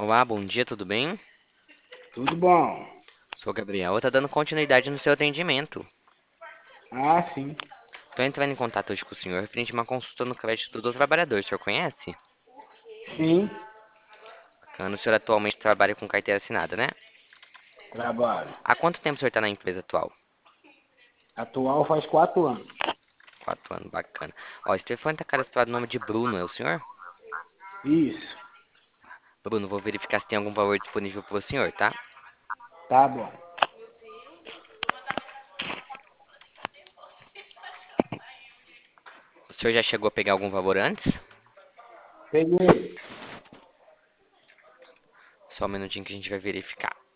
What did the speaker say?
Olá, bom dia, tudo bem? Tudo bom? Sou o Gabriel, tá dando continuidade no seu atendimento. Ah, sim. Tô entrando em contato hoje com o senhor referente a uma consulta no crédito do trabalhador, o senhor conhece? Sim, Bacana, o senhor atualmente trabalha com carteira assinada, né? trabalho. Há quanto tempo o senhor tá na empresa atual? Atual faz 4 anos. 4 anos, bacana. Ó, esse telefone tá cadastrado no nome de Bruno, é o senhor? Isso, Bruno, vou verificar se tem algum valor disponível para o senhor, tá? tá bom. O senhor já chegou a pegar algum valor antes? Peguei. Só um minutinho que a gente vai verificar.